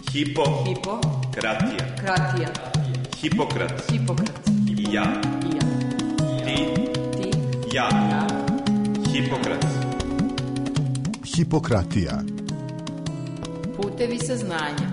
Hipokratija. Kratija. Hipokrat. Hipokrat. Ja. Ti. Ja. Hipokrat. Hipokratija. Putevi saznanja.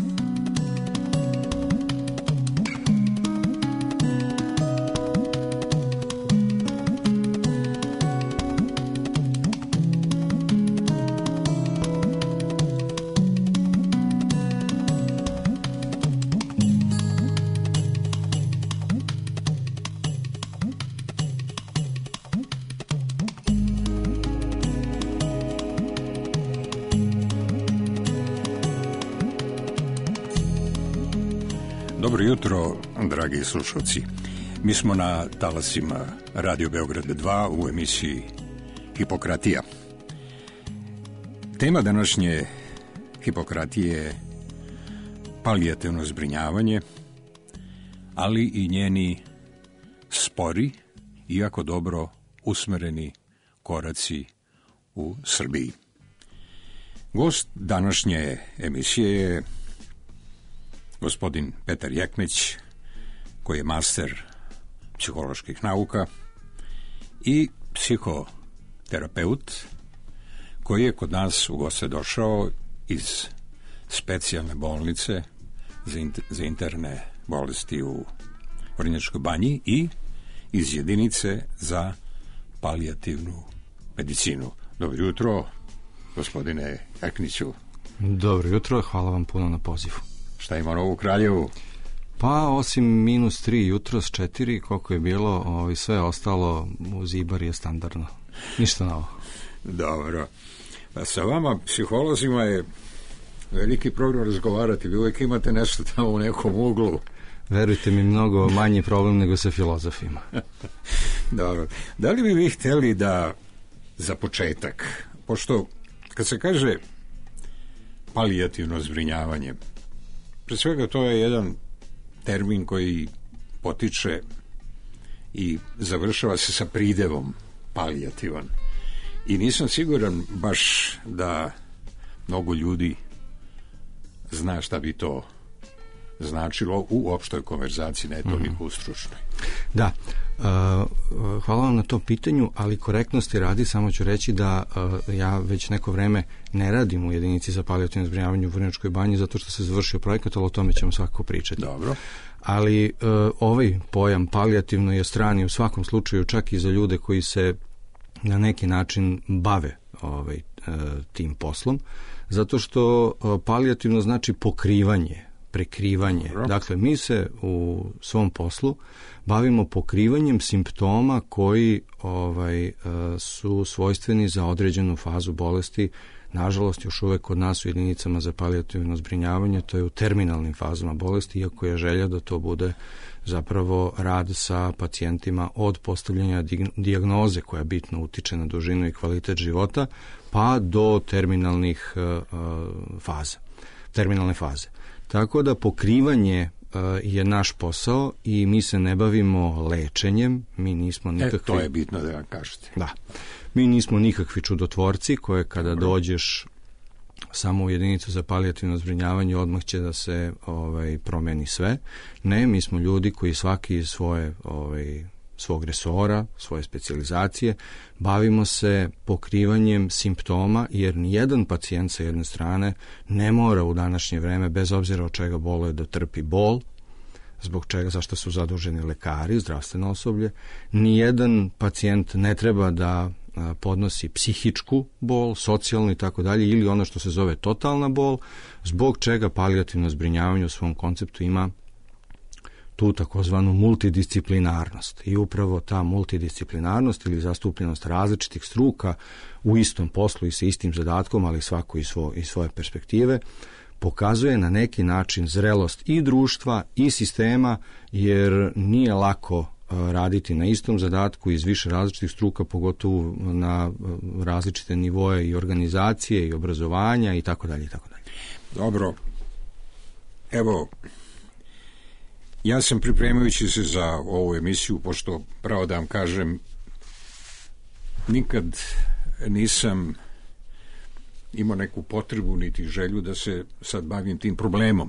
Dobro jutro, dragi slušalci. Mi smo na talasima Radio Beograd 2 u emisiji Hipokratija. Tema današnje Hipokratije je palijativno zbrinjavanje, ali i njeni spori, iako dobro usmereni koraci u Srbiji. Gost današnje emisije je gospodin Petar Jekmeć, koji je master psiholoških nauka i psihoterapeut, koji je kod nas u goste došao iz specijalne bolnice za interne bolesti u Vrnjačkoj Banji i iz jedinice za palijativnu medicinu. Dobro jutro, gospodine Jekmiću. Dobro jutro, hvala vam puno na pozivu. Šta ima novo u Kraljevu? Pa, osim -3, jutros 4, koliko je bilo, sve ostalo uz Ibar je standardno. Ništa novo. Dobro. Pa sa vama, psiholozima, je veliki problem razgovarati. Vi uvijek imate nešto tamo u nekom uglu. Verujte mi, mnogo manji problem nego sa filozofima. Dobro. Da li bi vi htjeli da, za početak, pošto kad se kaže palijativno zbrinjavanje, pre svega to je jedan termin koji potiče i završava se sa pridevom palijativan. I nisam siguran baš da mnogo ljudi zna šta bi to značilo u opštoj konverzaciji, ne toliko u stručnoj. Da, hvala vam na to pitanju, ali korektnosti radi, samo ću reći da ja već neko vreme ne radim u jedinici za palijativno zbrinjavanje u Vrnjačkoj Banji, zato što se završio projekat, ali o tome ćemo svakako pričati. Dobro. Ali ovaj pojam palijativno je strani u svakom slučaju, čak i za ljude koji se na neki način bave tim poslom, zato što palijativno znači pokrivanje, prekrivanje. Dobro. Dakle, mi se u svom poslu bavimo pokrivanjem simptoma koji su svojstveni za određenu fazu bolesti. Nažalost, još uvek kod nas u jedinicama za palijativno zbrinjavanje, to je u terminalnim fazama bolesti, iako je želja da to bude zapravo rad sa pacijentima od postavljanja dijagnoze koja bitno utiče na dužinu i kvalitet života, pa do terminalnih terminalne faze. Tako da pokrivanje je naš posao i mi se ne bavimo lečenjem, mi nismo nikakvi... To je bitno da vam kažete. Da. Mi nismo nikakvi čudotvorci koje kada dođeš samo u jedinicu za palijativno zbrinjavanje odmah će da se promeni sve. Ne, mi smo ljudi koji svaki iz svog resora, svoje specijalizacije, bavimo se pokrivanjem simptoma, jer nijedan pacijent sa jedne strane ne mora u današnje vreme, bez obzira od čega boluje, da trpi bol, zbog čega, zašto su zaduženi lekari, zdravstveno osoblje. Nijedan pacijent ne treba da podnosi psihičku bol, socijalnu i tako dalje, ili ono što se zove totalna bol, zbog čega palijativno zbrinjavanje u svom konceptu ima tu takozvanu multidisciplinarnost. I upravo ta multidisciplinarnost ili zastupljenost različitih struka u istom poslu i sa istim zadatkom, ali svako iz svoje perspektive, pokazuje na neki način zrelost i društva i sistema, jer nije lako raditi na istom zadatku iz više različitih struka, pogotovo na različite nivoje i organizacije i obrazovanja i tako dalje i tako dalje. Dobro. Evo, ja sam pripremajući se za ovu emisiju, pošto pravo da vam kažem, nikad nisam imao neku potrebu niti želju da se sad bavim tim problemom.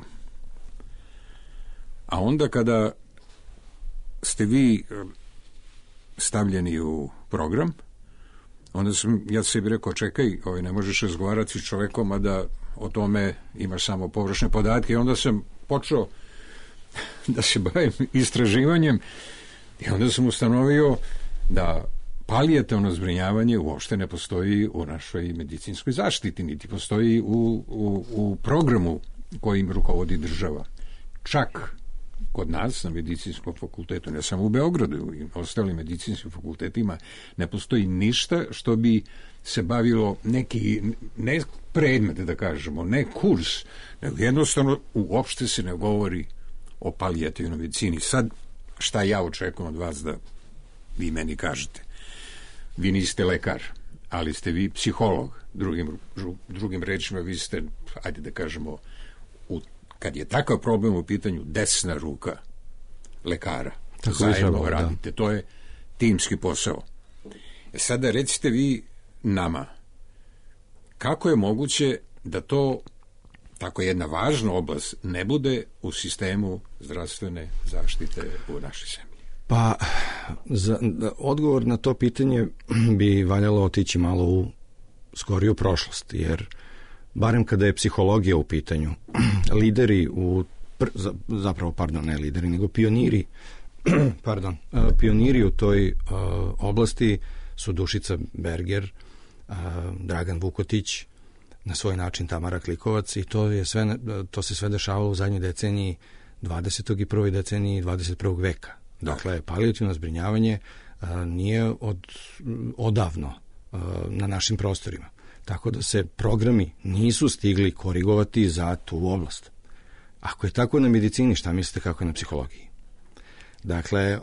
A onda kada ste vi stavljeni u program, onda sam ja sebi rekao, čekaj, ne možeš razgovarati s čovekom, a da o tome imaš samo površne podatke. I onda sam počeo da se bavim istraživanjem i onda sam ustanovio da palijativno zbrinjavanje uopšte ne postoji u našoj medicinskoj zaštiti, niti postoji u programu kojim rukovodi država. Čak kod nas na medicinskom fakultetu, ne samo u Beogradu i ostalim medicinskim fakultetima, ne postoji ništa što bi se bavilo neki, ne predmet da kažemo, ne kurs, nego jednostavno uopšte se ne govori o palijativnoj medicini. Sad, šta ja očekujem od vas da vi meni kažete? Vi niste lekar, ali ste vi psiholog. Drugim rečima, vi ste, ajde da kažemo, kad je takav problem u pitanju, desna ruka lekara. Tako zajedno radite. Da. To je timski posao. Sada recite vi nama, kako je moguće da to, tako jedna važna oblast, ne bude u sistemu zdravstvene zaštite u našoj zemlji? Pa, odgovor na to pitanje bi valjalo otići malo u skoriju prošlost, jer barem kada je psihologija u pitanju, lideri ne lideri, nego pioniri, pioniri u toj oblasti su Dušica Berger, Dragan Vukotić, na svoj način Tamara Klikovac, i to se sve dešavalo u zadnjoj deceniji 20. i prvoj deceniji 21. veka. Dakle, palijativno zbrinjavanje nije odavno na našim prostorima. Tako da se programi nisu stigli korigovati za tu oblast. Ako je tako na medicini, šta mislite kako je na psihologiji? Dakle,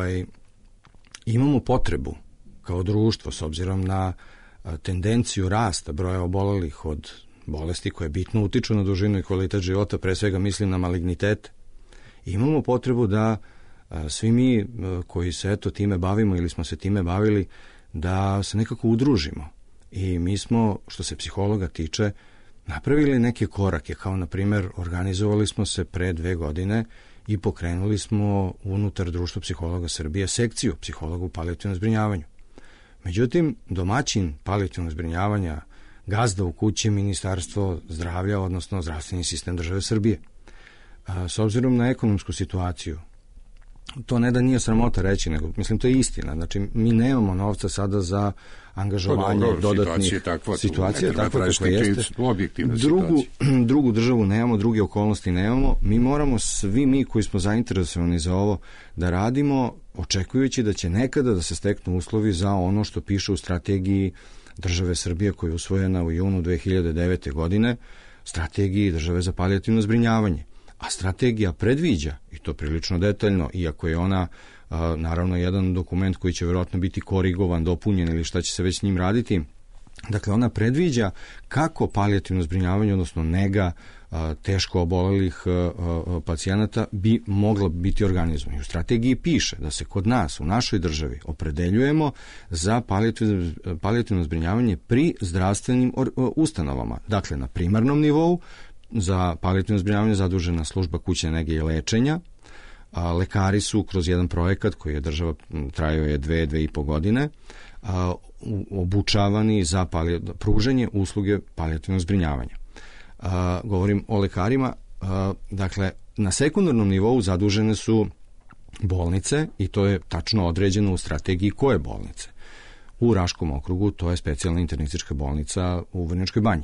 imamo potrebu kao društvo, s obzirom na tendenciju rasta broja obolelih od bolesti koje bitno utiču na dužinu i kvalitet života, pre svega mislim na malignitete. Imamo potrebu da svi mi koji se time bavimo ili smo se time bavili, da se nekako udružimo. I mi smo, što se psihologa tiče, napravili neke korake, kao na primjer organizovali smo se pre 2 godine i pokrenuli smo unutar Društva psihologa Srbije sekciju psihologa u palijativnom zbrinjavanju. Međutim, domaćin palijativnog zbrinjavanja, gazda u kući, Ministarstvo zdravlja, odnosno zdravstveni sistem države Srbije. S obzirom na ekonomsku situaciju, to ne da nije sramota reći, nego mislim to je istina. Znači, mi nemamo novca sada za angažovanje dodatnih situacija, tako kako jeste. Drugu državu nemamo, druge okolnosti nemamo. Mi moramo, svi mi koji smo zainteresovani za ovo, da radimo očekujući da će nekada da se steknu uslovi za ono što piše u strategiji države Srbije koja je usvojena u junu 2009. godine, strategiji države za palijativno zbrinjavanje. A strategija predviđa, i to prilično detaljno, iako je ona naravno jedan dokument koji će vjerojatno biti korigovan, dopunjen ili šta će se već s njim raditi, dakle ona predviđa kako palijativno zbrinjavanje, odnosno nega teško obolelih pacijenata bi mogla biti organizovana. U strategiji piše da se kod nas, u našoj državi, opredeljujemo za palijativno zbrinjavanje pri zdravstvenim ustanovama. Dakle, na primarnom nivou, za palijativno zbrinjavanje zadužena služba kućne nege i lečenja. Lekari su kroz jedan projekat koji je država trajao je 2,5 godine obučavani za pružanje usluge palijativnog zbrinjavanja. Govorim o lekarima. Dakle, na sekundarnom nivou zadužene su bolnice i to je tačno određeno u strategiji koje bolnice. U Raškom okrugu to je specijalna internistička bolnica u Vrnjačkoj banji.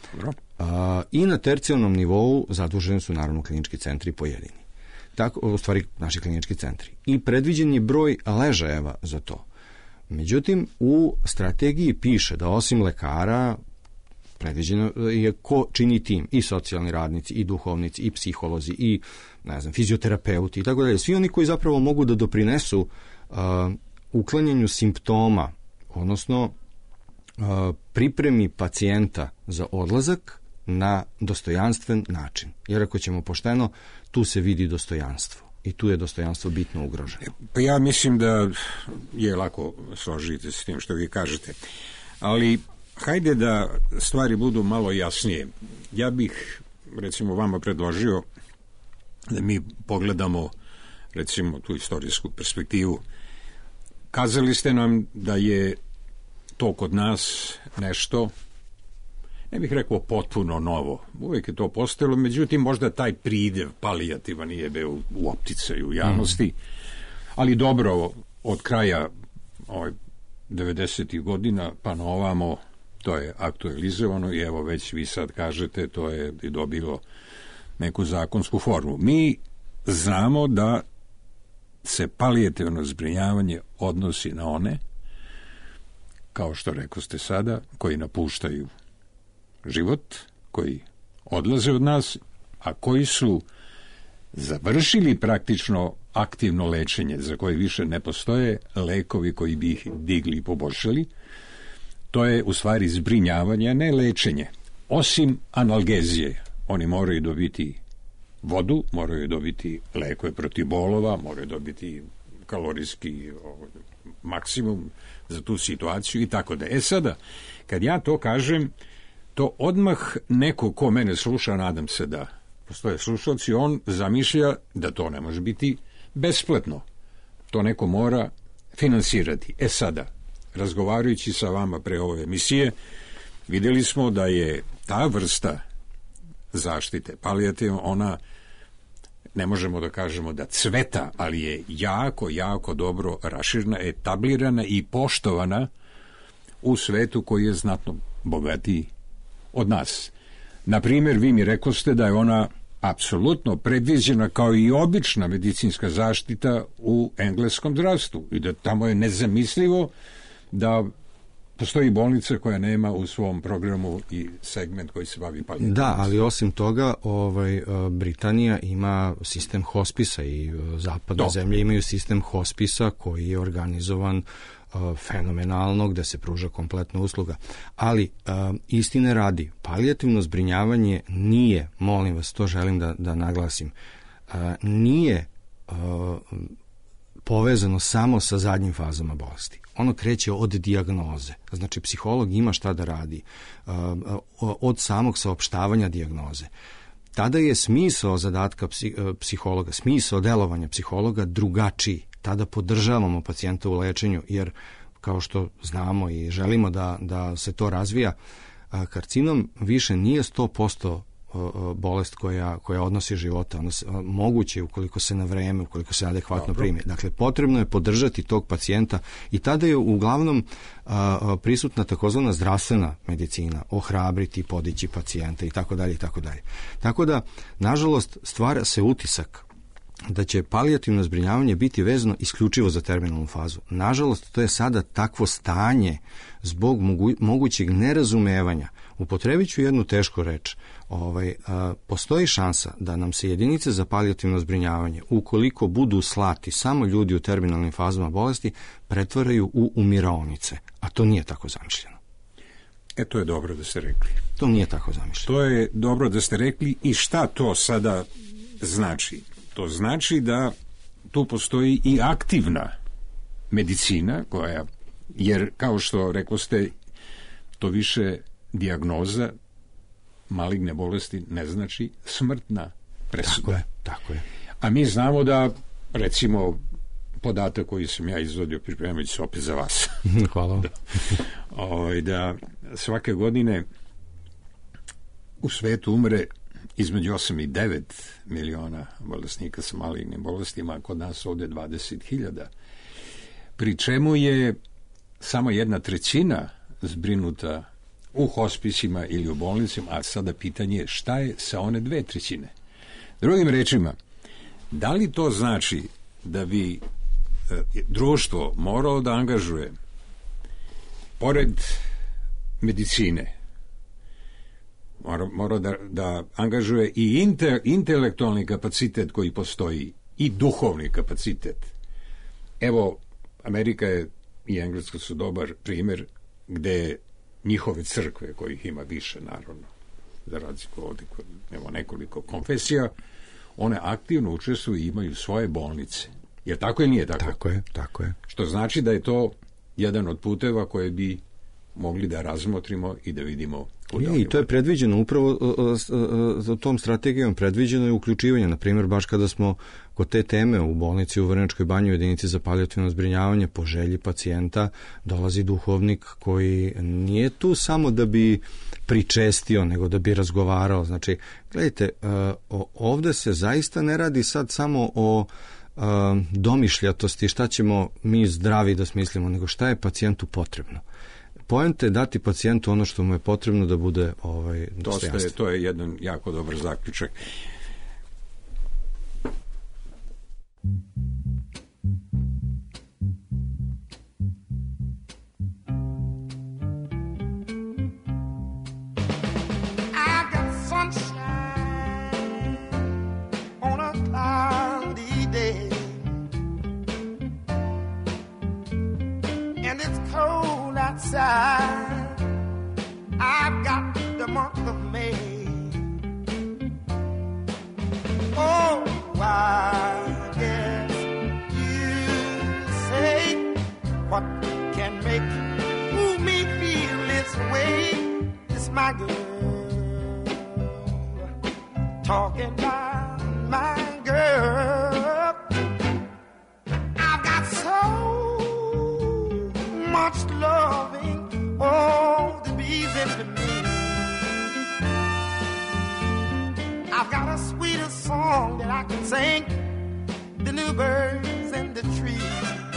I na tercijalnom nivou zaduženi su naravno klinički centri pojedini. Tako, u stvari, naši klinički centri. I predviđen je broj ležajeva za to. Međutim, u strategiji piše da osim lekara predviđeno je ko čini tim, i socijalni radnici, i duhovnici, i psiholozi, i fizioterapeuti i tako dalje. Svi oni koji zapravo mogu da doprinesu uklanjanju simptoma, odnosno pripremi pacijenta za odlazak na dostojanstven način. Jer ako ćemo pošteno, tu se vidi dostojanstvo. I tu je dostojanstvo bitno ugroženo. Pa ja mislim da je lako složiti s tim što vi kažete. Ali hajde da stvari budu malo jasnije. Ja bih, recimo, vama predložio da mi pogledamo, recimo, tu istorijsku perspektivu. Kazali ste nam da je to kod nas nešto, ne bih rekao potpuno novo. Uvijek je to postojalo, međutim, možda taj pridev palijativa nije bio u opticaju u javnosti, ali dobro, od kraja 90. godina pa na ovamo to je aktualizovano i evo već vi sad kažete to je i dobilo neku zakonsku formu. Mi znamo da se palijativno zbrinjavanje odnosi na one, kao što rekoste sada, koji napuštaju život, koji odlaze od nas, a koji su završili praktično aktivno lečenje, za koje više ne postoje lekovi koji bi ih digli i poboljšali. To je u stvari zbrinjavanje, a ne lečenje. Osim analgezije, oni moraju dobiti vodu, moraju dobiti lekove protiv bolova, moraju dobiti kalorijski maksimum za tu situaciju i tako da. Sada, kad ja to kažem, to odmah neko ko mene sluša, nadam se da postoje slušalci, on zamišlja da to ne može biti besplatno. To neko mora finansirati. Sada, razgovarajući sa vama pre ove emisije, vidjeli smo da je ta vrsta zaštite palijativno, ona, ne možemo da kažemo da cveta, ali je jako, jako dobro raširena, etablirana i poštovana u svetu koji je znatno bogatiji od nas. Na primjer, vi mi rekoste da je ona apsolutno predviđena kao i obična medicinska zaštita u engleskom zdravstvu i da tamo je nezamislivo da postoji bolnica koja nema u svom programu i segment koji se bavi palijativnom. Da, ali osim toga, Britanija ima sistem hospisa i zapadne zemlje imaju sistem hospisa koji je organizovan fenomenalno, gde se pruža kompletna usluga. Ali, istine radi, palijativno zbrinjavanje nije, molim vas, to želim da naglasim, nije povezano samo sa zadnjim fazama bolesti. Ono kreće od dijagnoze. Znači, psiholog ima šta da radi od samog saopštavanja dijagnoze. Tada je smisao zadatka psihologa, smisao delovanja psihologa drugačiji. Tada podržavamo pacijenta u lečenju, jer kao što znamo i želimo da se to razvija, karcinom više nije 100% bolest koja odnosi života. Moguće ukoliko se na vreme, ukoliko se adekvatno primi. Dakle, potrebno je podržati tog pacijenta i tada je uglavnom prisutna takozvana zdravstvena medicina, ohrabriti, podići pacijenta i tako dalje i tako dalje. Tako da, nažalost, stvara se utisak da će palijativno zbrinjavanje biti vezano isključivo za terminalnu fazu. Nažalost, to je sada takvo stanje zbog mogućeg nerazumevanja. Upotrebit ću jednu tešku reč. Postoji šansa da nam se jedinice za palijativno zbrinjavanje, ukoliko budu slati samo ljudi u terminalnim fazama bolesti, pretvaraju u umirovnice. A to nije tako zamišljeno. To je dobro da ste rekli. To nije tako zamišljeno. To je dobro da ste rekli i šta to sada znači? To znači da tu postoji i aktivna medicina koja, jer kao što rekoste, to više dijagnoza maligne bolesti ne znači smrtna presuda. Tako je. A mi znamo da, recimo, podatak koji sam ja izvodio pripremajući se opet za vas. Hvala. Da svake godine u svetu umre između 8 i 9 miliona bolesnika sa malignim bolestima, kod nas ovde 20.000. Pri čemu je samo 1/3 zbrinuta u hospisima ili u bolnicima, a sada pitanje je šta je sa one 2/3. Drugim rečima, da li to znači da bi društvo moralo da angažuje pored medicine, mora da angažuje i intelektualni kapacitet koji postoji i duhovni kapacitet. Evo, Amerika i Engleska su dobar primjer gde njihove crkve, kojih ima više, naravno, za razliku od nekoliko konfesija, one aktivno učestvuju i imaju svoje bolnice. Jer tako ili nije tako? Tako je. Što znači da je to jedan od puteva koje bi mogli da razmotrimo i da vidimo kuda I to je predviđeno upravo za tom strategijom, predviđeno je uključivanje, na primjer baš kada smo kod te teme u bolnici u Vrnjačkoj banji u jedinici za palijativno zbrinjavanje, po želji pacijenta dolazi duhovnik koji nije tu samo da bi pričestio, nego da bi razgovarao. Znači, gledajte, ovde se zaista ne radi sad samo o domišljatosti, šta ćemo mi zdravi da smislimo, nego šta je pacijentu potrebno. Poenta je dati pacijentu ono što mu je potrebno da bude dostojanstvo. To je jedan jako dobar zaključak. I've got the month of May. Oh, I guess you say what can make me feel this way. It's my girl talking about my girl. I've got so much loving, oh, the bees into me. I've got a sweeter song that I can sing, the new birds in the trees.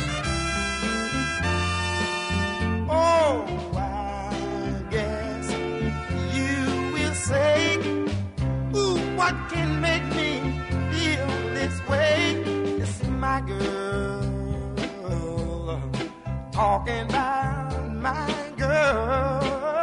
Oh, I guess you will say, ooh, what can make me feel this way? It's my girl talking about my girl.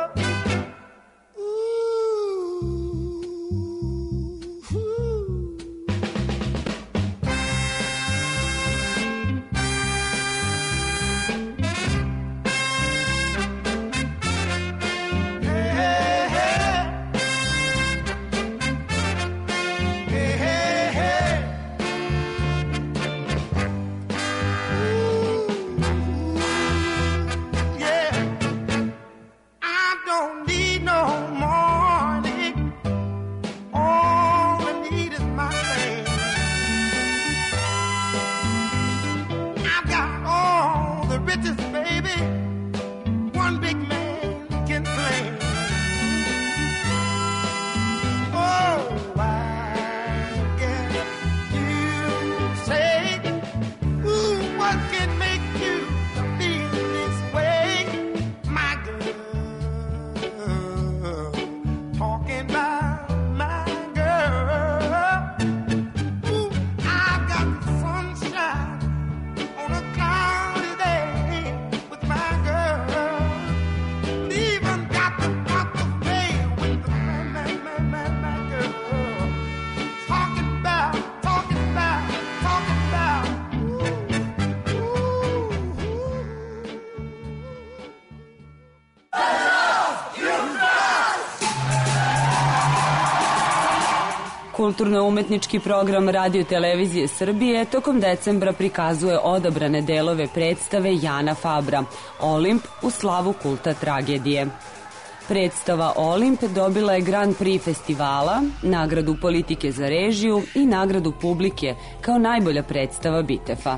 Kulturno-umetnički program Radio Televizije Srbije tokom decembra prikazuje odabrane delove predstave Jana Fabra Olimp u slavu kulta tragedije. Predstava Olimp dobila je Grand Prix festivala, nagradu politike za režiju i nagradu publike kao najbolja predstava Bitefa.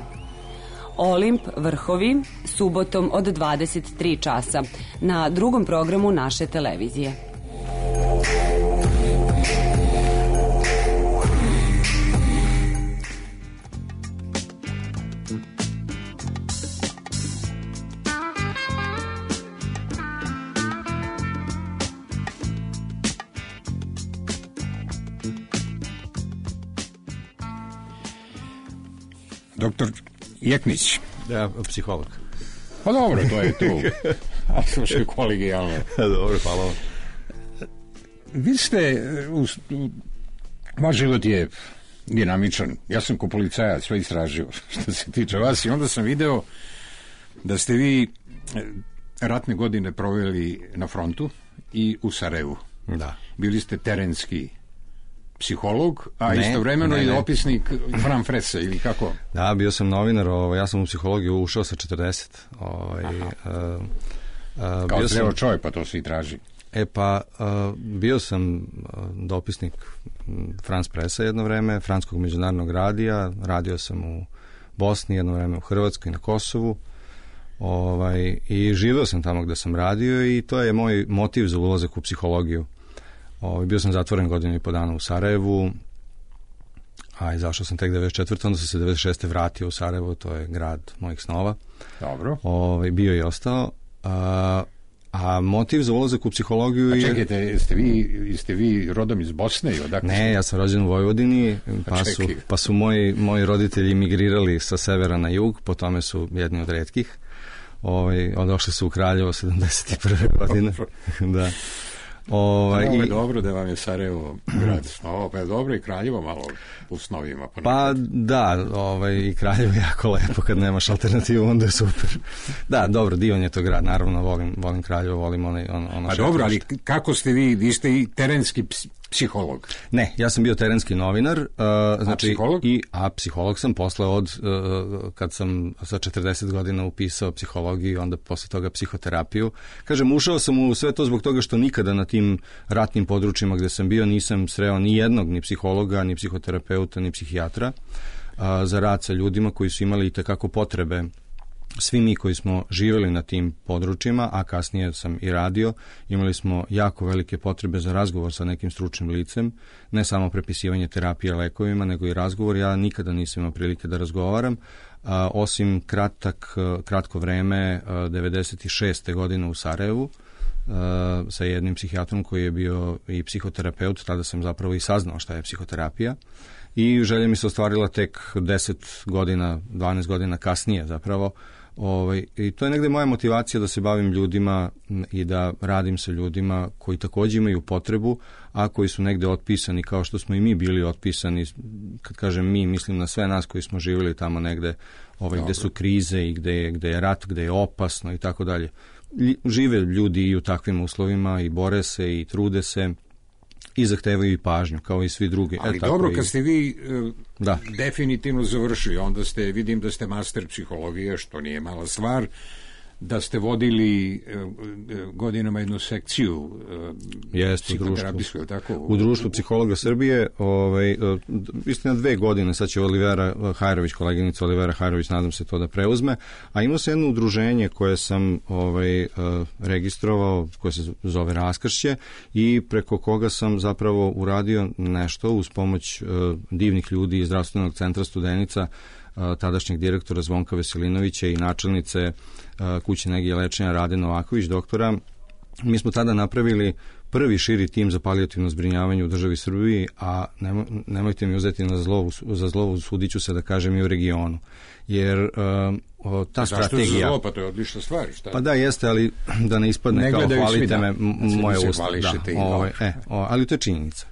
Olimp Vrhovi subotom od 23 časa na drugom programu naše televizije. Doktor Jeknić. Ja, psiholog. Pa dobro, to je tu. A slušaj, kolegijalno. Dobro, hvala vam. Vi ste, vaš život je dinamičan. Ja sam ko policajac sve istražio što se tiče vas i onda sam video da ste vi ratne godine proveli na frontu i u Sarajevu. Da. Bili ste terenski psiholog, a istovremeno i opisnik Fran Frese, ili kako? Da, bio sam novinar, ja sam u psihologiju ušao sa 40. Kao zreo čovjek, pa to se i traži. Bio sam dopisnik France Pressa jedno vreme, Francuskog međunarodnog radija, radio sam u Bosni, jedno vreme u Hrvatskoj, na Kosovu, i živeo sam tamo gde sam radio i to je moj motiv za ulazak u psihologiju. Bio sam zatvoren 1.5 godina u Sarajevu, a izašao sam tek 94. Onda sam se 96. vratio u Sarajevo, to je grad mojih snova. Dobro. Bio i ostao. A motiv za ulazak u psihologiju je... Čekajte, jeste vi rodom iz Bosne? Ne, ja sam rođen u Vojvodini, pa su moji roditelji migrirali sa severa na jug, po tome su jedni od retkih. Odošli su u Kraljevo 71. godine. Da. Je dobro da vam je Sarajevo grad snova, pa je dobro i Kraljevo malo u snovima. Pa da, i Kraljevo je jako lepo kad nemaš alternativu, onda je super. Da, dobro, divan je to grad, naravno volim Kraljevo, volim ono pa dobro, ali kako ste vi ste i terenski psiholog? Ne, ja sam bio terenski novinar. Znači, psiholog? Psiholog sam posle kad sam sa 40 godina upisao psihologiju, onda posle toga psihoterapiju. Kažem, ušao sam u sve to zbog toga što nikada na tim ratnim područjima gde sam bio nisam sreo ni jednog, ni psihologa, ni psihoterapeuta, ni psihijatra za rad sa ljudima koji su imali itekako potrebe. Svi mi koji smo živjeli na tim područjima, a kasnije sam i radio, imali smo jako velike potrebe za razgovor sa nekim stručnim licem, ne samo prepisivanje terapije lekovima, nego i razgovor. Ja nikada nisam imao prilike da razgovaram, osim kratko vreme 96. godine u Sarajevu, sa jednim psihijatrom koji je bio i psihoterapeut. Tada sam zapravo i saznao šta je psihoterapija i želja mi se ostvarila tek 10 godina, 12 godina kasnije zapravo. I to je negde moja motivacija da se bavim ljudima i da radim sa ljudima koji također imaju potrebu, a koji su negde otpisani kao što smo i mi bili otpisani. Kad kažem mi, mislim na sve nas koji smo živjeli tamo negde gde su krize i gde je rat, gde je opasno i tako dalje. Žive ljudi i u takvim uslovima i bore se i trude se i zahtevaju i pažnju, kao i svi drugi. Ali dobro, kad ste vi definitivno završili, onda vidim da ste master psihologije, što nije mala stvar, da ste vodili godinama jednu sekciju psihoterapijsku, je tako? U društvu psihologa Srbije, istina 2 godine, sad će Olivera Hajrović, koleginica Olivera Hajrović, nadam se to da preuzme, a imao se jedno udruženje koje sam registrovao, koje se zove Raskršće, i preko koga sam zapravo uradio nešto uz pomoć divnih ljudi iz Zdravstvenog centra Studenica, tadašnjeg direktora Zvonka Veselinovića i načelnice kuće nege i lečenja Rade Novaković, doktora. Mi smo tada napravili prvi širi tim za palijativno zbrinjavanje u državi Srbiji, a nemojte mi uzeti za zlovu, sudit ću se da kažem i u regionu. Jer ta strategija... Zašto za zlo? Pa to je odlična stvar. Šta? Pa da, jeste, ali da ne ispadne kao hvalite me moje usta. Ali to je činjenica.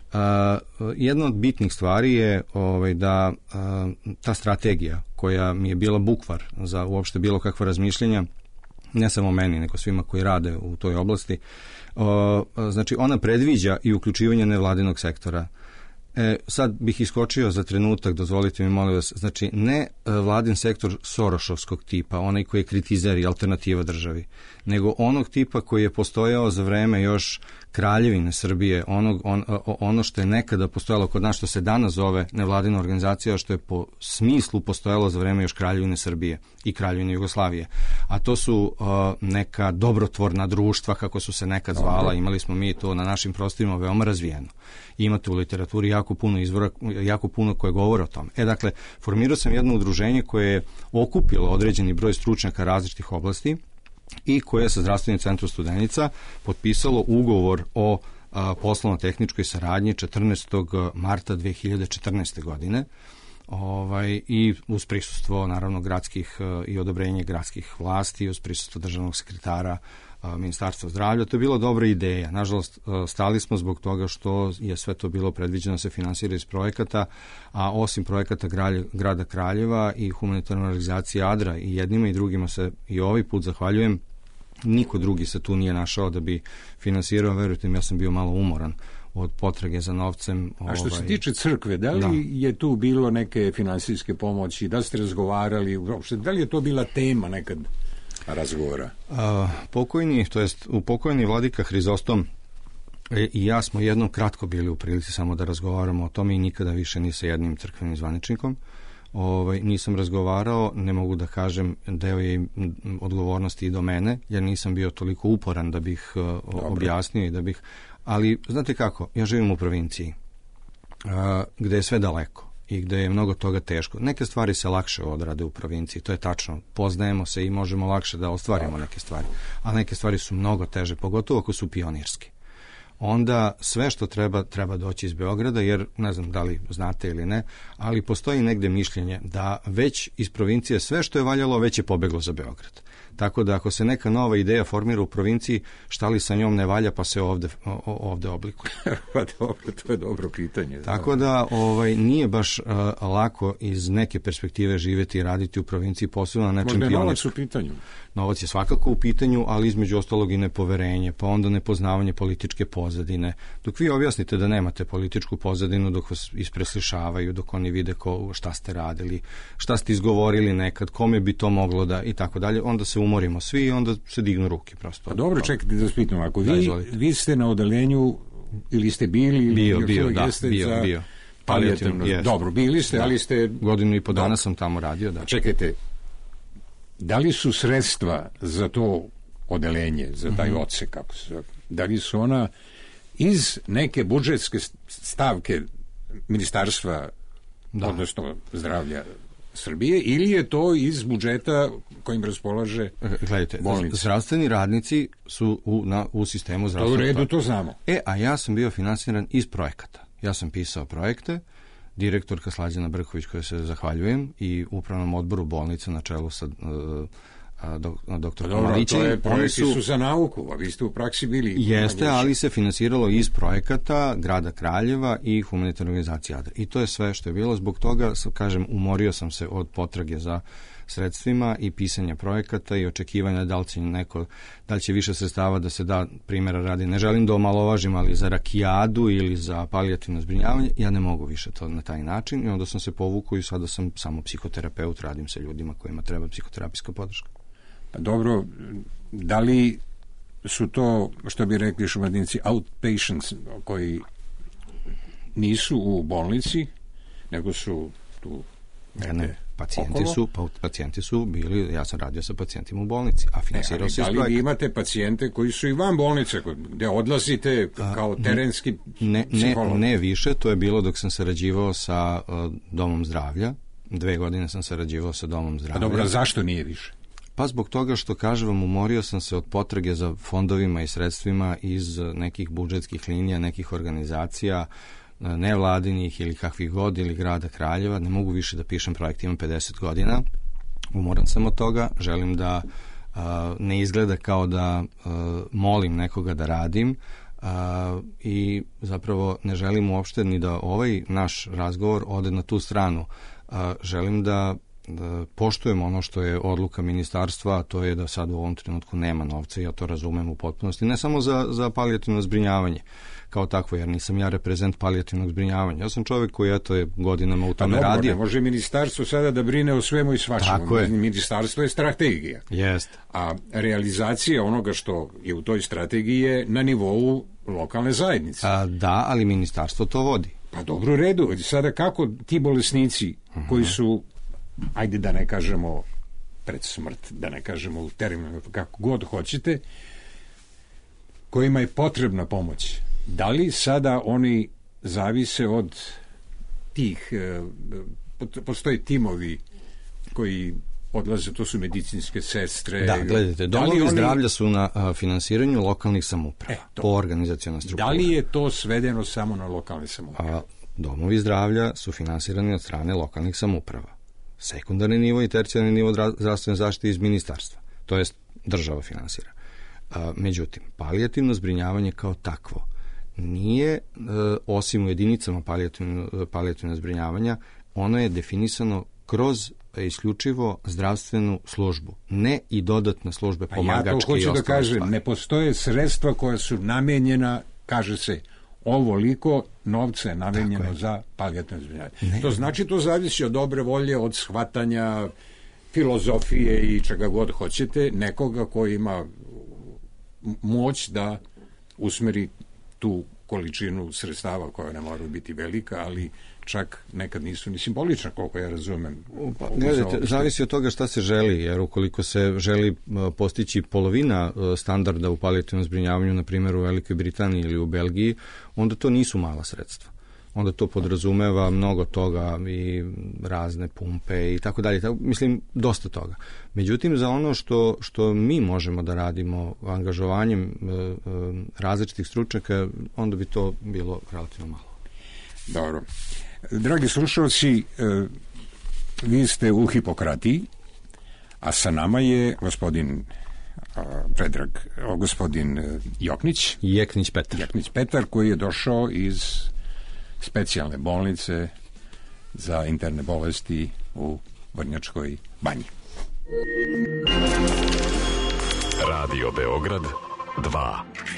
Jedna od bitnih stvari je da ta strategija koja mi je bila bukvar za uopšte bilo kakva razmišljenja, ne samo meni, nego svima koji rade u toj oblasti, znači ona predviđa i uključivanje nevladinog sektora. Sad bih iskočio za trenutak, dozvolite mi molim vas, znači ne vladin sektor Sorošovskog tipa, onaj koji je kritizer i alternativa državi, nego onog tipa koji je postojao za vreme još Kraljevine Srbije, ono što je nekada postojalo kod nas, što se danas zove nevladina organizacija, što je po smislu postojalo za vreme još Kraljevine Srbije i Kraljevine Jugoslavije. A to su neka dobrotvorna društva, kako su se nekad zvala. Imali smo mi to na našim prostorima veoma razvijeno. Imate u literaturi jako puno izvora, jako puno koje govore o tome. Dakle, formirao sam jedno udruženje koje je okupilo određeni broj stručnjaka različitih oblasti i koje je sa Zdravstvenim centrom Studenica potpisalo ugovor o poslovno-tehničkoj saradnji 14. marta 2014. godine i uz prisustvo naravno gradskih i odobrenje gradskih vlasti, uz prisustvo državnog sekretara Ministarstva zdravlja. To je bila dobra ideja. Nažalost, stali smo zbog toga što je sve to bilo predviđeno da se finansira iz projekata, a osim projekata grada Kraljeva i humanitarne organizacije Adra i jednima i drugima se i ovaj put zahvaljujem. Niko drugi se tu nije našao da bi finansirao, verujte mi, ja sam bio malo umoran od potrage za novcem. A što se tiče crkve, da li je tu bilo neke finansijske pomoći, da ste razgovarali, da li je to bila tema nekad? razgovora? Pokojni vladika Hrizostom i ja smo jednom kratko bili u prilici samo da razgovaramo o tome i nikada više ni sa jednim crkvenim zvaničnikom. Nisam razgovarao, ne mogu da kažem, deo je odgovornosti i do mene, jer nisam bio toliko uporan da bih objasnio i da bih... Ali, znate kako, ja živim u provinciji, gde je sve daleko i gde je mnogo toga teško. Neke stvari se lakše odrade u provinciji, to je tačno. Poznajemo se i možemo lakše da ostvarimo neke stvari, a neke stvari su mnogo teže, pogotovo ako su pionirski. Onda sve što treba doći iz Beograda, jer ne znam da li znate ili ne, ali postoji negde mišljenje da već iz provincije sve što je valjalo već je pobeglo za Beograd. Tako da ako se neka nova ideja formira u provinciji, šta li sa njom ne valja pa se ovde oblikuje. Pa dobro, to je dobro pitanje. Tako da nije baš lako iz neke perspektive živjeti i raditi u provinciji, posebno na nečem pionirskom. Možda je novac u pitanju. Novac je svakako u pitanju, ali između ostalog i nepoverenje, pa onda nepoznavanje političke pozadine. Dok vi objasnite da nemate političku pozadinu, dok vas ispreslišavaju, dok oni vide šta ste radili, šta ste izgovorili nekad, kome bi to moglo da i tako dalje, onda se umorimo svi i onda se dignu ruke prosto. Pa dobro, čekajte da vas pitam, ako vi ste na odeljenju ili ste bili bio. Palijativno. Dobro, bili ste, ali ste... Godinu i po dana sam tamo radio, da. Čekajte, da li su sredstva za to odelenje, za taj odsek, kako se zove, da li su ona iz neke budžetske stavke Ministarstva, odnosno zdravlja Srbije, ili je to iz budžeta kojim raspolaže Gledajte, bolnica? Zdravstveni radnici su u sistemu zdravstvenog... To u redu, to znamo. A ja sam bio finansiran iz projekata. Ja sam pisao projekte, direktorka Slađana Brković, koja se zahvaljujem, i upravnom odboru bolnice na čelu sa doktorom Malićem. To je projekti su za nauku, a vi ste u praksi bili... Jeste, ali se finansiralo iz projekata grada Kraljeva i humanitarne organizacije ADA. I to je sve što je bilo. Zbog toga, kažem, umorio sam se od potrage za sredstvima i pisanja projekata i očekivanja da li će više sredstava da se da, primjera radi. Ne želim da omalovažim, ali za rakijadu ili za palijativno zbrinjavanje, ja ne mogu više to na taj način i onda sam se povukao i sada sam samo psihoterapeut, radim sa ljudima kojima treba psihoterapijska podrška. Pa dobro, da li su to, što bi rekli Šumadinci, outpatients koji nisu u bolnici, nego su tu... Ne. Pacijenti su bili, ja sam radio sa pacijentima u bolnici, a finansirao se iz projekta. Da li vi imate pacijente koji su i van bolnice, gde odlazite kao terenski psiholog? Ne više, to je bilo dok sam sarađivao sa Domom zdravlja. 2 godine sam sarađivao sa Domom zdravlja. A dobro, zašto nije više? Pa zbog toga što, kažem vam, umorio sam se od potrage za fondovima i sredstvima iz nekih budžetskih linija, nekih organizacija, nevladinih ili kakvih god, ili grada Kraljeva. Ne mogu više da pišem projekt, imam 50 godina, umoran sam od toga, želim da ne izgleda kao da molim nekoga da radim i zapravo ne želim uopšte ni da ovaj naš razgovor ode na tu stranu. Želim da poštujem ono što je odluka ministarstva, a to je da sad u ovom trenutku nema novca i ja to razumem u potpunosti, ne samo za palijativno zbrinjavanje kao takvo, jer nisam ja reprezent palijativnog zbrinjavanja. Ja sam čovjek koji je godinama u tome radio. Ne može ministarstvo sada da brine o svemu i svačemu. Ministarstvo je strategija. Jeste. A realizacija onoga što je u toj strategiji je na nivou lokalne zajednice. Da, ali ministarstvo to vodi. Pa dobro, redu. Sada kako ti bolesnici koji su, ajde da ne kažemo pred smrt, da ne kažemo u terminu, kako god hoćete, kojima je potrebna pomoć, da li sada oni zavise od tih, postoje timovi koji odlaze, to su medicinske sestre. Da, gledajte, domovi zdravlja su na finansiranju lokalnih samouprava, po organizacijalnoj strukturi. Da li je to svedeno samo na lokalne samouprave? Domovi zdravlja su finansirani od strane lokalnih samouprava. Sekundarni nivo i tercijarni nivo zdravstvene zaštite iz ministarstva. To jest država finansira. Međutim, palijativno zbrinjavanje kao takvo nije, osim u jedinicama palijativnog zbrinjavanja, ono je definisano kroz isključivo zdravstvenu službu, ne i dodatne službe pomagačke i ostale stvari. Ja to hoću da kažem, ne postoje sredstva koja su namenjena, kaže se, ovoliko novca je namenjeno za palijativno zbrinjavanje. To znači, to zavisi od dobre volje, od shvatanja filozofije i čega god hoćete, nekoga koji ima moć da usmeri tu količinu sredstava koja ne mora biti velika, ali čak nekad nisu ni simbolična, koliko ja razumem. Gledajte, zavisi od toga šta se želi, jer ukoliko se želi postići polovina standarda u palijativnom zbrinjavanju, na primjer u Velikoj Britaniji ili u Belgiji, onda to nisu mala sredstva. Onda to podrazumeva mnogo toga i razne pumpe i tako dalje. Mislim, dosta toga. Međutim, za ono što mi možemo da radimo angažovanjem različitih stručnjaka, onda bi to bilo relativno malo. Dobro. Dragi slušalci, vi ste u Hipokratiji, a sa nama je gospodin Joknić. Jeknić Petar. Jeknić Petar, koji je došao iz specijalne bolnice za interne bolesti u Vrnjačkoj Banji. Radio Beograd 2.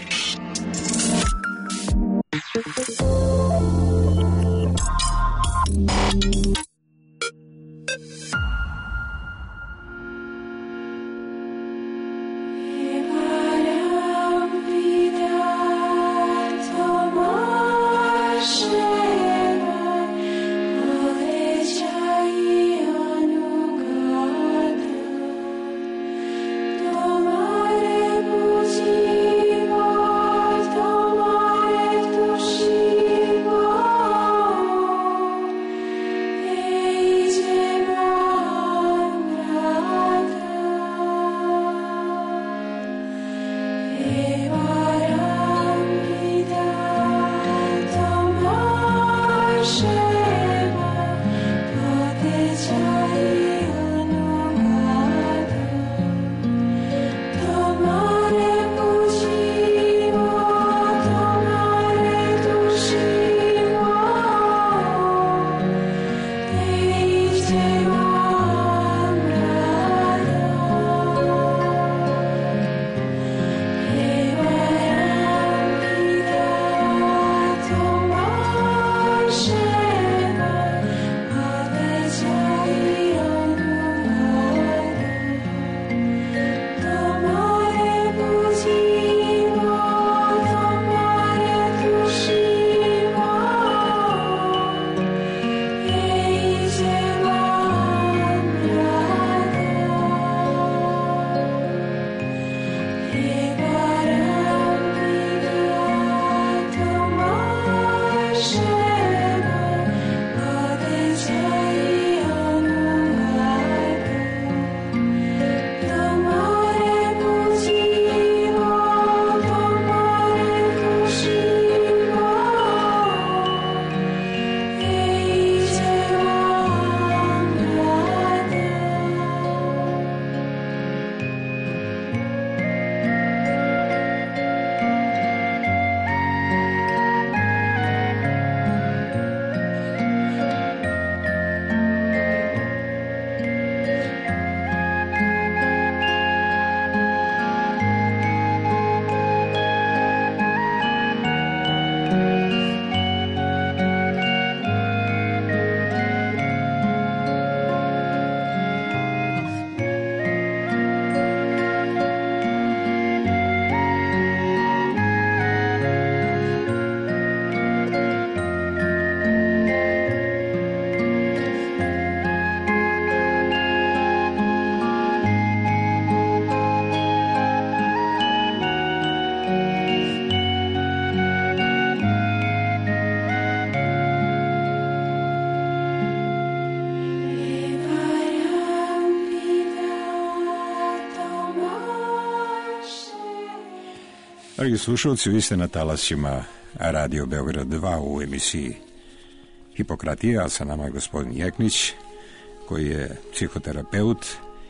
Dragi slušalci, vi ste na talasima Radio Beograd 2 u emisiji Hipokratija, a sa nama je gospodin Jeknić, koji je psihoterapeut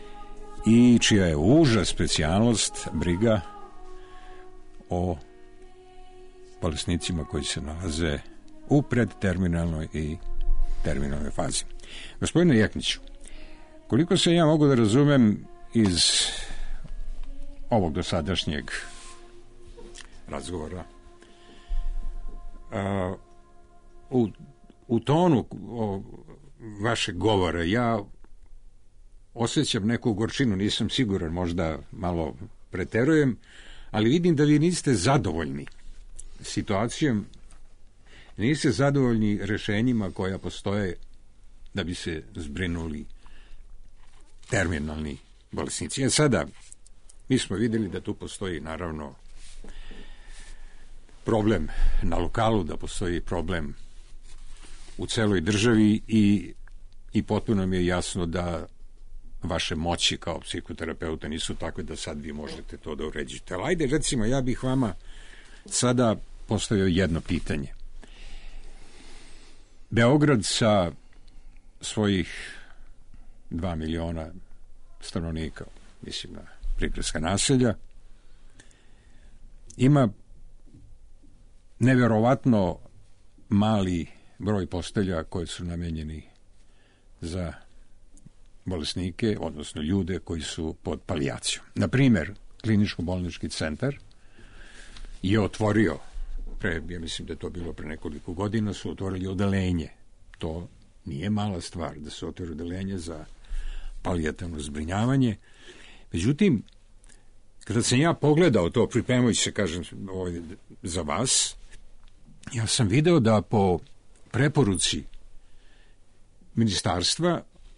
i čija je uža specijalnost briga o bolesnicima koji se nalaze u predterminalnoj i terminalnoj fazi. Gospodine Jekniću, koliko se ja mogu da razumem iz ovog dosadašnjeg razgovora, u tonu vašeg govora ja osjećam neku gorčinu, nisam siguran, možda malo preterujem, ali vidim da vi niste zadovoljni situacijom, niste zadovoljni rešenjima koja postoje da bi se zbrinuli terminalni bolesnici. Sada, mi smo videli da tu postoji naravno problem na lokalu, da postoji problem u celoj državi i potpuno mi je jasno da vaše moći kao psihoterapeuta nisu takve da sad vi možete to da uređite. Ali ajde, recimo, ja bih vama sada postavio jedno pitanje. Beograd sa svojih 2 miliona stanovnika, mislim na prigradska naselja, ima neverovatno mali broj postelja koje su namenjeni za bolesnike, odnosno ljude koji su pod palijacijom. Na primjer, kliničko-bolnički centar je otvorio, ja mislim da je to bilo pre nekoliko godina, su otvorili odeljenje. To nije mala stvar da se otvori odeljenje za palijativno zbrinjavanje. Međutim, kada sam ja pogledao to, pripremajući se, kažem, za vas, ja sam video da po preporuci ministarstva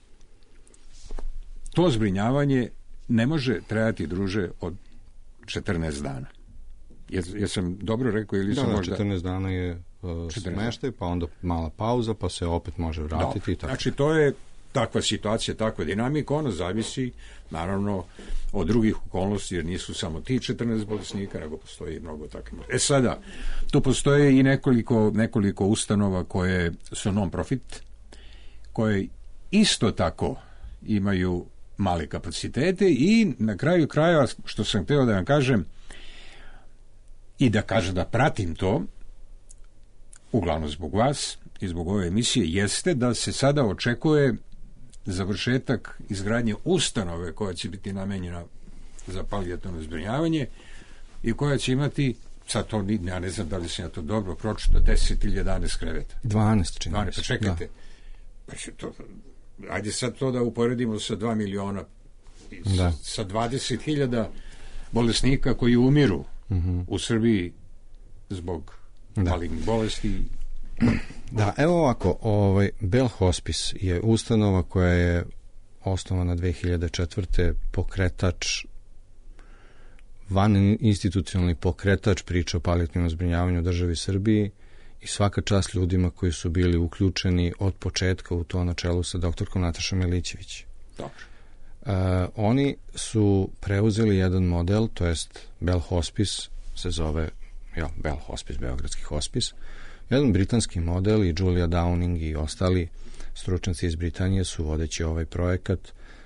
to zbrinjavanje ne može trajati druže od 14 dana. Jesam dobro rekao ili sam možda... 14 dana je smeštaj, pa onda mala pauza, pa se opet može vratiti. I tako. Znači, to je takva situacija, takva dinamika, ono zavisi, naravno, od drugih okolnosti, jer nisu samo ti 14 bolesnika, nego postoji mnogo takvih. Sada, tu postoje i nekoliko ustanova koje su non-profit, koje isto tako imaju male kapacitete i na kraju krajeva, što sam hteo da vam kažem, i da kažem da pratim to, uglavnom zbog vas i zbog ove emisije, jeste da se sada očekuje završetak izgradnje ustanove koja će biti namenjena za palijativno zbrinjavanje i koja će imati, sad to, ja ne znam da li sam ja to dobro pročitao, 10 ili 11 kreveta. 12, čini. 12, pa čekajte. Ajde sad to da uporedimo sa 2 miliona, sa 20.000 bolesnika koji umiru u Srbiji zbog malignih bolesti. Da, evo ovako, Bell Hospice je ustanova koja je osnovana 2004. pokretač, van institucionalni pokretač priča o palijativnom zbrinjavanju u državi Srbiji i svaka čast ljudima koji su bili uključeni od početka u to, na čelu sa doktorkom Natašom Milićević. Dobro. Oni su preuzeli jedan model, to jest Bell Hospice se zove Bell Hospice, Beogradski hospice, jedan britanski model, i Julia Downing i ostali stručnjaci iz Britanije su, vodeći ovaj projekat,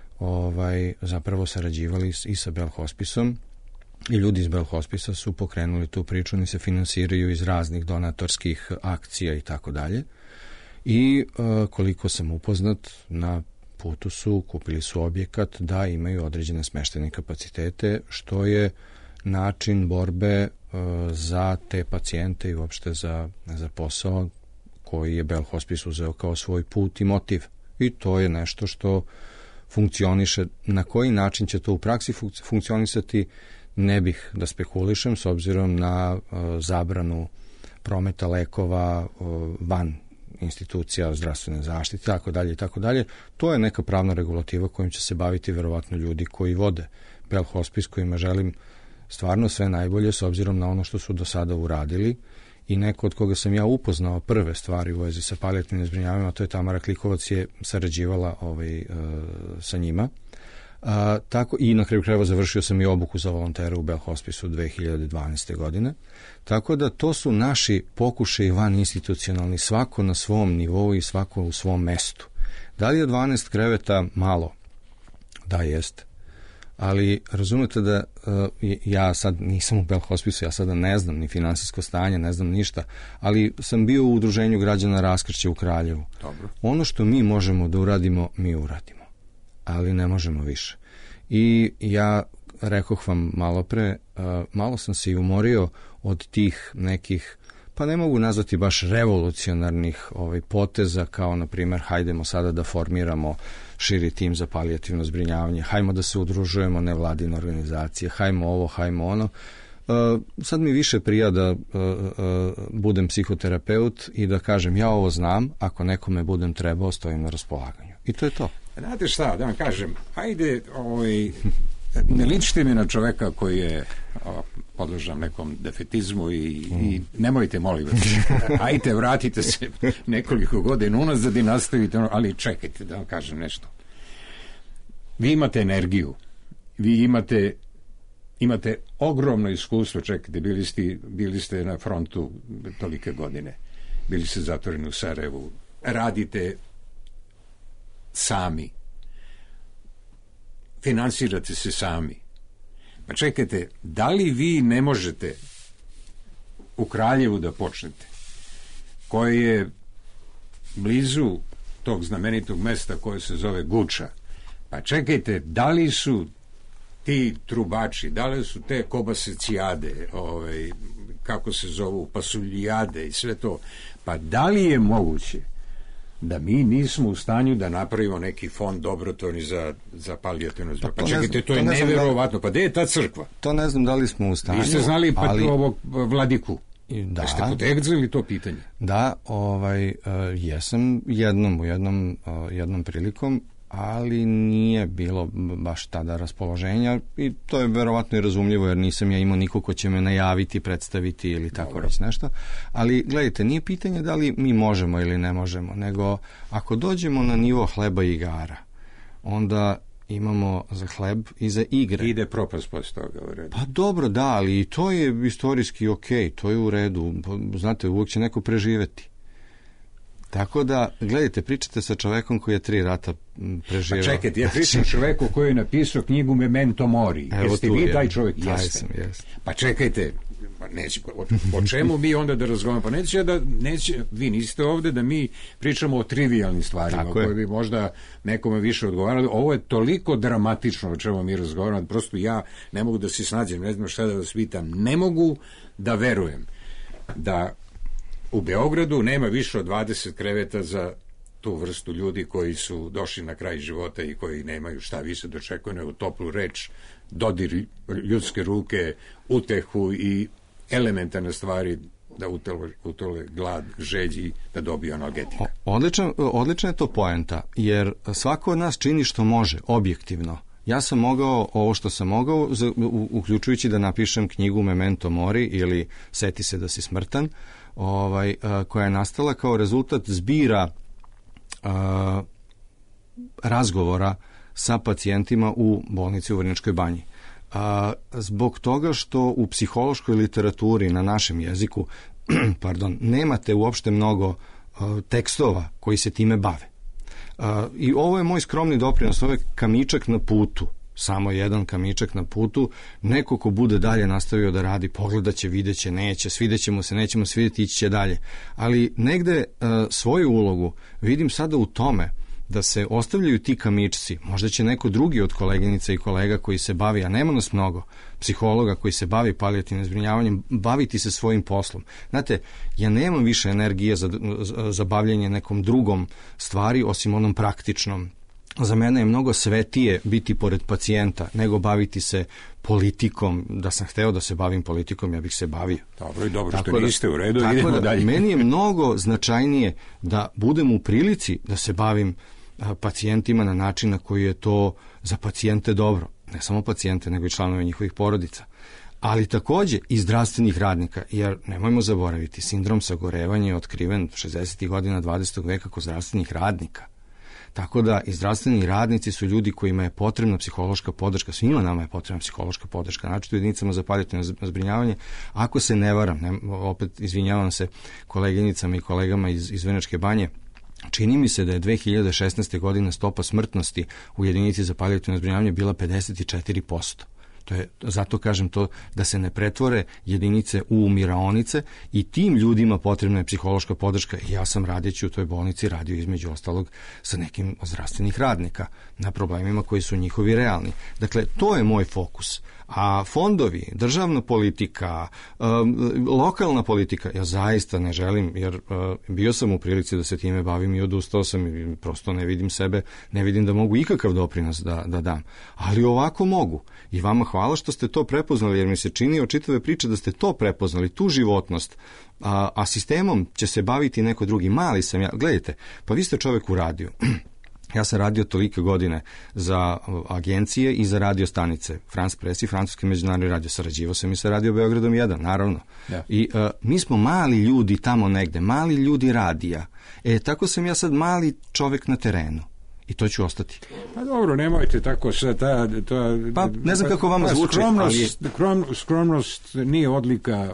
zapravo sarađivali i sa Bell Hospiceom, i ljudi iz Bell Hospice su pokrenuli tu priču, oni se finansiraju iz raznih donatorskih akcija i tako dalje. I koliko sam upoznat, na putu su, kupili su objekat da imaju određene smeštajne kapacitete, što je način borbe za te pacijente i uopšte za posao koji je Bell Hospice uzeo kao svoj put i motiv. I to je nešto što funkcioniše. Na koji način će to u praksi funkcionisati, ne bih da spekulišem, s obzirom na zabranu prometa lekova van institucija zdravstvene zaštite, tako dalje i tako dalje. To je neka pravna regulativa kojom će se baviti verovatno ljudi koji vode Bell Hospice, kojima želim stvarno sve najbolje s obzirom na ono što su do sada uradili, i neko od koga sam ja upoznao prve stvari u vezi sa palijativnim zbrinjavanjem, a to je Tamara Klikovac, je sarađivala sa njima. Tako, i na kraju krajeva završio sam i obuku za volontere u Bell Hospice 2012. godine. Tako da to su naši pokušaji van institucionalni, svako na svom nivou i svako u svom mestu. Da li je 12 kreveta malo? Da, jeste. Ali razumete da ja sad nisam u Bell Hospice, ja sada ne znam ni finansijsko stanje, ne znam ništa, ali sam bio u udruženju građana Raskršće u Kraljevu. Dobro. Ono što mi možemo da uradimo, mi uradimo, ali ne možemo više. I ja rekoh vam malo pre, malo sam se i umorio od tih nekih pa ne mogu nazvati baš revolucionarnih poteza, kao na primjer hajdemo sada da formiramo širi tim za palijativno zbrinjavanje, hajmo da se udružujemo nevladine organizacije, hajmo ovo, hajmo ono. Sad mi više prija da budem psihoterapeut i da kažem ja ovo znam, ako nekome budem trebao, stojim na raspolaganju. I to je to. Znate šta, da vam kažem, hajde, ne ličite mi na čoveka koji je podložan nekom defetizmu i nemojte, molim vas, ajte, vratite se nekoliko godina unazad i nastavite, ali čekajte da vam kažem nešto. Vi imate energiju, vi imate ogromno iskustvo, čekajte, bili ste na frontu tolike godine, bili ste zatvoreni u Sarajevu, radite sami, finansirate se sami. Pa čekajte, da li vi ne možete u Kraljevu da počnete, koje je blizu tog znamenitog mesta koje se zove Guča, pa čekajte, da li su ti trubači, da li su te kobasicijade, kako se zovu, pasuljijade i sve to, pa da li je moguće da mi nismo u stanju da napravimo neki fond dobrotvorni za palijativno zbrinjavanje? Pa čekajte, to je neverovatno. Pa gde je ta crkva? To ne znam da li smo u stanju. Vi ste znali ali ovog vladiku? Da. Jeste potegzali to pitanje? Da, jesam jednom prilikom, ali nije bilo baš tada raspoloženja i to je verovatno i razumljivo jer nisam ja imao nikog ko će me najaviti, predstaviti ili tako već nešto. Ali gledajte, nije pitanje da li mi možemo ili ne možemo, nego ako dođemo na nivo hleba i igara, onda imamo za hleb i za igre. Ide propast posle toga u redu. Pa dobro, da, ali i to je istorijski okej, to je u redu. Znate, uvijek će neko preživeti. Tako da, gledajte, pričate sa čovekom koji je 3 rata preživao. Pa čekajte, ja pričam čoveku koji je napisao knjigu Memento Mori. Jeste vi taj čovjek? Jeste. Pa čekajte, o čemu mi onda da razgovaramo? Pa vi niste ovde da mi pričamo o trivijalnim stvarima koje bi možda nekome više odgovarali. Ovo je toliko dramatično o čemu mi razgovaramo, prosto ja ne mogu da se snađem, ne znam šta da vas pitam. Ne mogu da verujem da u Beogradu nema više od 20 kreveta za tu vrstu ljudi koji su došli na kraj života i koji nemaju šta više dočekuju nego toplu reč, dodir ljudske ruke, utehu i elementarne stvari da utole glad, žeđi, da dobiju analgetika. Odlična je to poenta, jer svako od nas čini što može, objektivno. Ja sam mogao ovo što sam mogao, uključujući da napišem knjigu Memento Mori ili Seti se da si smrtan, koja je nastala kao rezultat zbira razgovora sa pacijentima u bolnici u Vrnjačkoj Banji. Zbog toga što u psihološkoj literaturi na našem jeziku nemate uopšte mnogo tekstova koji se time bave. I ovo je moj skromni doprinos, ovo je kamičak na putu, samo jedan kamičak na putu, neko ko bude dalje nastavio da radi, pogledat će, vidjet će, neće, svidjet će mu se, nećemo svidjeti, ići će dalje. Ali negde svoju ulogu vidim sada u tome da se ostavljaju ti kamičci, možda će neko drugi od koleginica i kolega koji se bavi, a nema nas mnogo, psihologa koji se bavi palijativnim zbrinjavanjem, baviti se svojim poslom. Znate, ja nemam više energije za bavljanje nekom drugom stvari, osim onom praktičnom. Za mene je mnogo svetije biti pored pacijenta nego baviti se politikom. Da sam hteo da se bavim politikom, ja bih se bavio. Dobro i dobro što niste u redu, idemo dalje. Meni je mnogo značajnije da budem u prilici da se bavim pacijentima na način na koji je to za pacijente dobro. Ne samo pacijente, nego i članove njihovih porodica. Ali takođe i zdravstvenih radnika, jer nemojmo zaboraviti, sindrom sagorevanja je otkriven 60. godina 20. veka kod zdravstvenih radnika. Tako da i zdravstveni radnici su ljudi kojima je potrebna psihološka podrška, svima nama je potrebna psihološka podrška, znači u jedinicama za palijativno zbrinjavanje. Ako se ne varam, opet izvinjavam se koleginicama i kolegama iz Vrnjačke Banje, čini mi se da je 2016. godine stopa smrtnosti u jedinici za palijativno zbrinjavanje bila 54%. Zato kažem to da se ne pretvore jedinice u umiraonice i tim ljudima potrebna je psihološka podrška. Ja sam radeći u toj bolnici radio između ostalog sa nekim od zdravstvenih radnika. na problemima koji su njihovi realni. Dakle, to je moj fokus. A fondovi, državna politika, lokalna politika, ja zaista ne želim, jer bio sam u prilici da se time bavim i odustao sam i prosto ne vidim sebe, ne vidim da mogu ikakav doprinos da dam. Ali ovako mogu. I vama hvala što ste to prepoznali, jer mi se čini od čitave priče da ste to prepoznali, tu životnost. A sistemom će se baviti neko drugi. Mali sam ja. Gledajte, pa vi ste čovek u radiju. Ja sam radio tolike godine za agencije i za radio stanice. France Press i Francuski međunarodni radio. Sarađivao sam i sa Radio Beogradom 1, naravno. Ja. I mi smo mali ljudi tamo negde, mali ljudi radija. Tako sam ja sad mali čovek na terenu. I to ću ostati. Pa dobro, nemojte tako sad. Pa ne znam kako vama zvuči. Skromnost nije odlika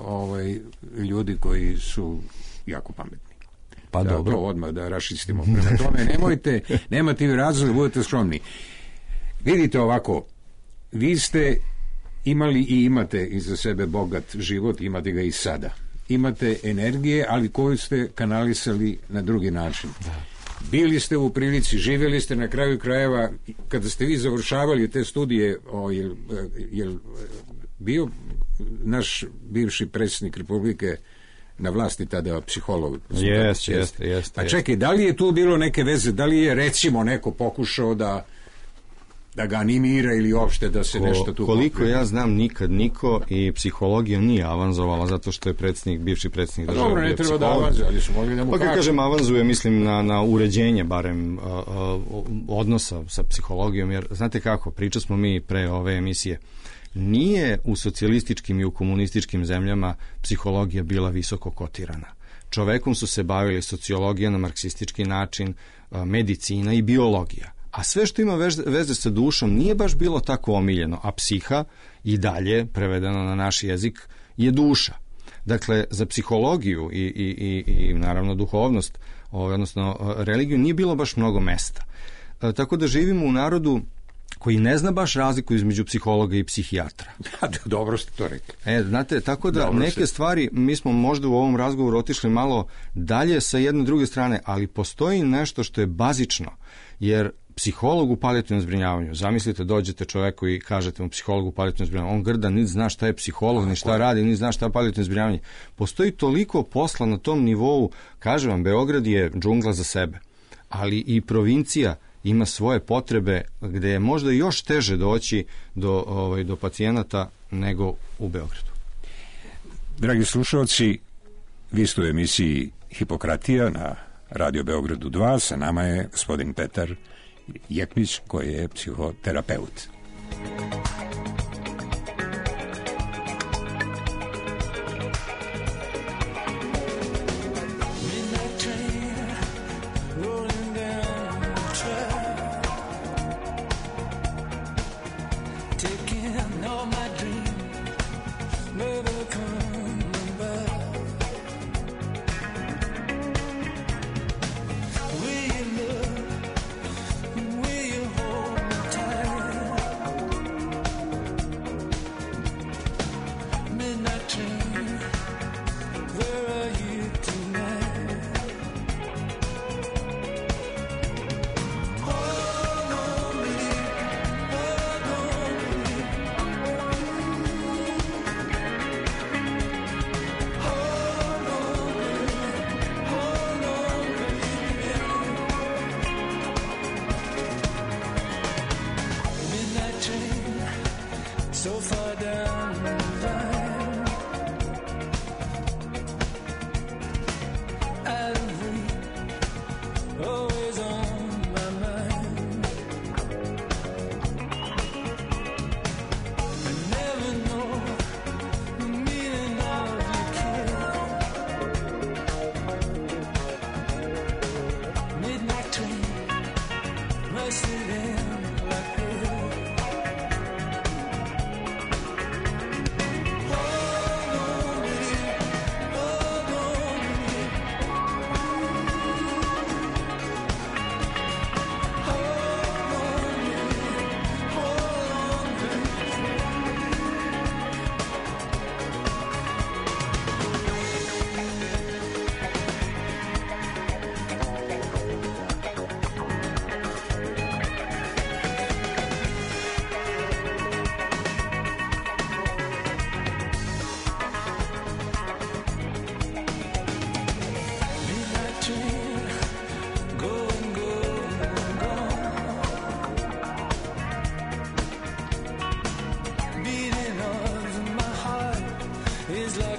ljudi koji su jako pametni. Pa dobro. To odmah da raščistimo. Prema tome, nemate vi razlog da budete skromni. Vidite ovako, vi ste imali i imate iza sebe bogat život, imate ga i sada. Imate energije, ali koju ste kanalisali na drugi način. Da. Bili ste u prilici, živjeli ste na kraju krajeva, kada ste vi završavali te studije, jel bio naš bivši predsjednik Republike na vlasti tada psiholog? Jeste. Pa čekaj, da li je tu bilo neke veze, da li je recimo neko pokušao da ga animira ili uopšte da se nešto tu koliko ja znam, nikad niko i psihologija nije avanzovala zato što je bivši predsjednik države. Dobro, ne treba da avanzuje, ali su mogli da mu kažu. Pa kad kažem avanzuje, mislim na uređenje barem odnosa sa psihologijom, jer znate kako, pričali smo mi pre ove emisije, nije u socijalističkim i u komunističkim zemljama psihologija bila visoko kotirana. Čovekom su se bavili sociologija na marksistički način, medicina i biologija. A sve što ima veze sa dušom nije baš bilo tako omiljeno, a psiha i dalje, prevedeno na naš jezik, je duša. Dakle, za psihologiju i naravno duhovnost, odnosno religiju, nije bilo baš mnogo mesta. Tako da živimo u narodu koji ne zna baš razliku između psihologa i psihijatra. Dobro ste to rekli. Znate, tako da neke stvari, mi smo možda u ovom razgovoru otišli malo dalje sa jedne druge strane, ali postoji nešto što je bazično, jer psiholog u palijativnom zbrinjavanju, zamislite, dođete čoveku i kažete mu psihologu u palijativnom zbrinjavanju, on grda, niti zna šta je psiholog, ni šta radi, niti zna šta je palijativno zbrinjavanje. Postoji toliko posla na tom nivou, kažem vam, Beograd je džungla za sebe, ali i provincija ima svoje potrebe gde je možda još teže doći do pacijenata nego u Beogradu. Dragi slušalci, vi ste u emisiji Hipokratija na Radio Beogradu 2, sa nama je gospodin Petar Jekmić, koji je psihoterapeut.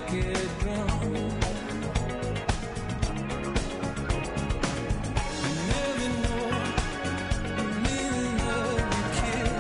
wicked drum. You never know the meaning of a kill.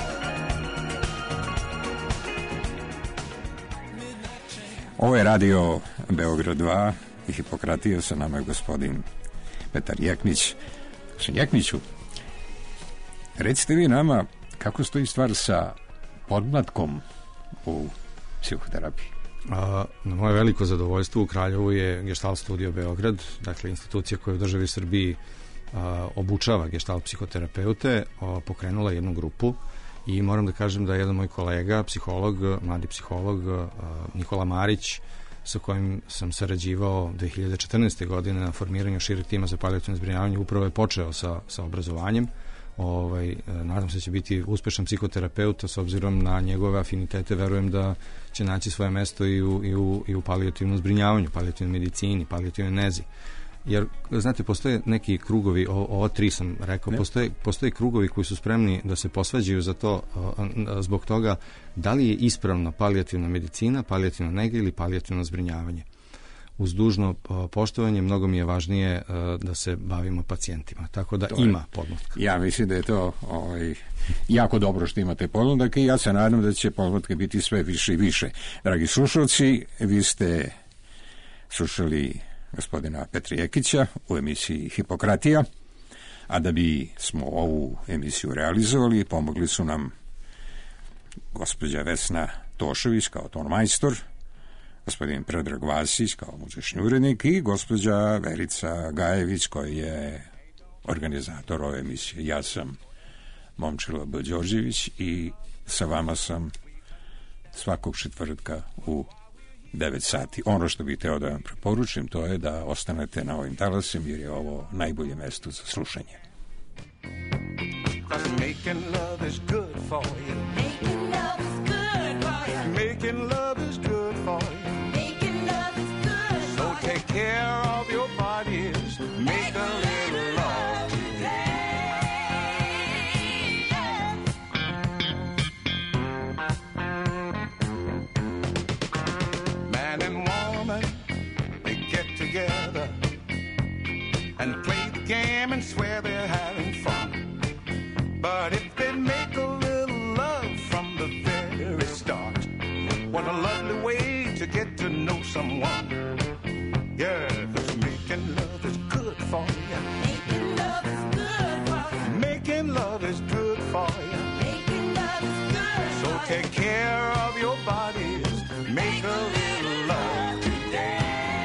Ovo je radio Beograd 2 i Hipokratija, sa nama je gospodin Petar Jeknić. Jekniću, recite vi nama kako stoji stvar sa podmlatkom u psihoterapiji? Na moje veliko zadovoljstvo u Kraljevu je Gestalt studio Beograd, dakle institucija koja u državi Srbiji obučava gestalt psihoterapeute, pokrenula jednu grupu i moram da kažem da je jedan moj kolega, psiholog, mladi psiholog Nikola Marić, sa kojim sam sarađivao 2014. godine na formiranju šireg tima za palijativno zbrinjavanje, upravo je počeo sa obrazovanjem. Nadam se da će biti uspešan psihoterapeut, s obzirom na njegove afinitete verujem da će naći svoje mesto i u palijativnom zbrinjavanju, palijativnoj medicini, palijativnoj nezi. Jer, znate, postoje neki krugovi, ova tri sam rekao, postoje krugovi koji su spremni da se posvađaju za to, zbog toga da li je ispravna palijativna medicina, palijativna nega ili palijativno zbrinjavanje. Uz dužno poštovanje, mnogo mi je važnije da se bavimo pacijentima, tako da ima podmlatka. Ja mislim da je to jako dobro što imate podmlatke i ja se nadam da će podmlatke biti sve više i više. Dragi slušalci, vi ste slušali gospodina Petra Jekića u emisiji Hipokratija, a da bi smo ovu emisiju realizovali, pomogli su nam gospođa Vesna Tošović kao tonmajstor, gospodin Predrag Vasić kao muzični urednik i gospođa Verica Gajević koja je organizator ove emisije. Ja sam Momčilo B. Đorđević i sa vama sam svakog četvrtka u 9 sati. Ono što bih teo da vam preporučim, to je da ostanete na ovim talasima, jer je ovo najbolje mesto za slušanje. Making love is good for you. Making love is good for you. Making love is good for you. Making love is good for you. So take care of your bodies. Make a little love today. Man and woman, they get together and play the game and swear they're having fun. But if they make a little love from the very start, what a lovely way to get to know someone. Yeah, 'cause making love is good for you. Making love is good for you. Making love is good for you. Making love is good for you. So take care of your bodies. Make a little love today.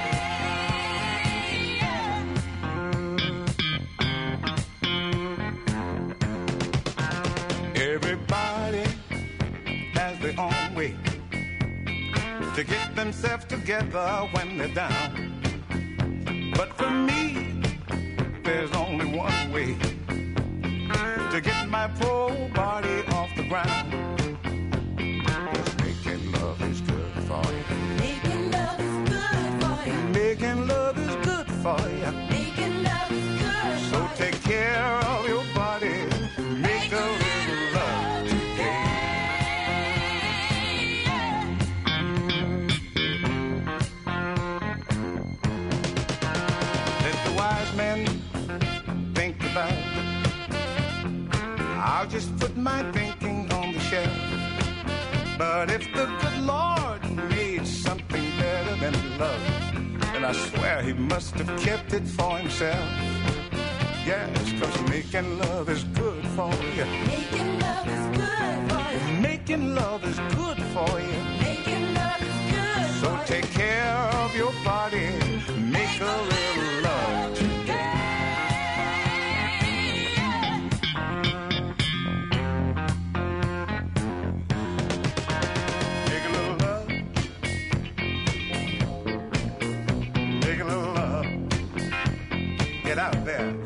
Everybody has their own way to get themselves together when they're down. But for me, there's only one way to get my poor body off the ground. Just making love is good for you. Making love is good for you. Making love is good for you. Making love is good. So take care of your body. Make a little love today. Let the wise men think about it. I'll just put my thinking on the shelf. But if the good Lord made something better than love, then I swear he must have kept it for himself. Yes, 'cause making love is good for you. Making love is good for you. Making love is good for you. Making love is good. So take care of your body. Make a little love today. Make a little love. Make a little love. Get out there.